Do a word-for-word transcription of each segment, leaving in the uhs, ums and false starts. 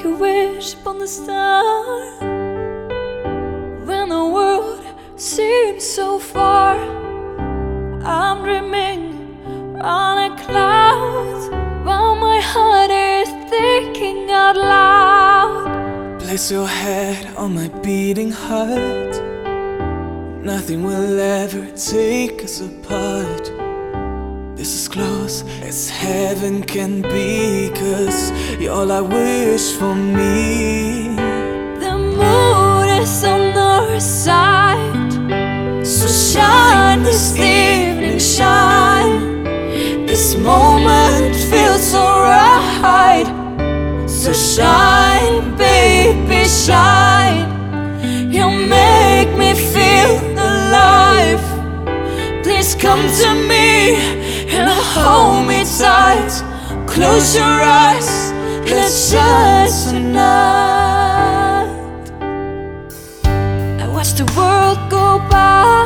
make a wish upon the star. When the world seems so far, I'm dreaming on a cloud, while my heart is thinking out loud. Place your head on my beating heart. Nothing will ever take us apart. This is close as heaven can be, 'cause you're all I wish for me. The moon is on our side, so shine this evening, shine. This moment feels so right, so shine, baby, shine. You make me feel alive. Please come to me and hold me tight. Close your eyes, let's shine tonight. I watch the world go by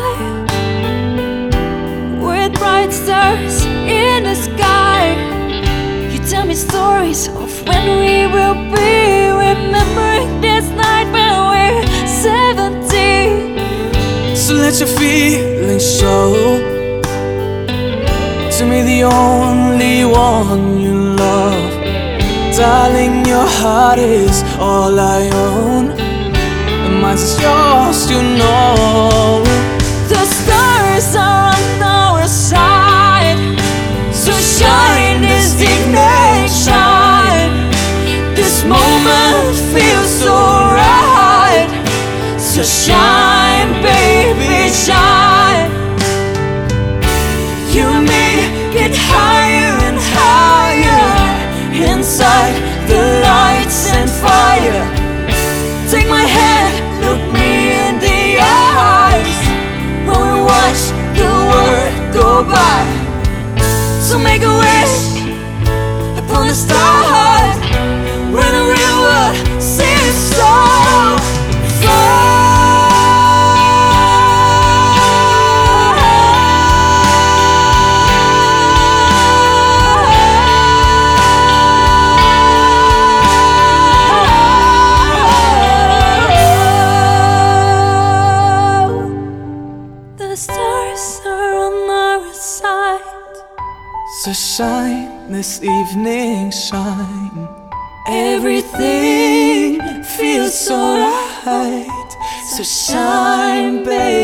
with bright stars in the sky. You tell me stories of when we will be, remembering this night when we're seventeen. So let your feelings show to me, the only one you love. Darling, your heart is all I own, and mine is yours, you know. The stars are on our side, so shine this evening, shine. This moment feels so right, so shine, baby, shine. You make it higher and higher, inside the lights and fire. Take my hand, look me in the eyes, when we watch the world go by. So make a wish upon the stars, when the real world seems so far. The stars are on our side, So shine this evening, shine. everything feels so right, so shine, baby.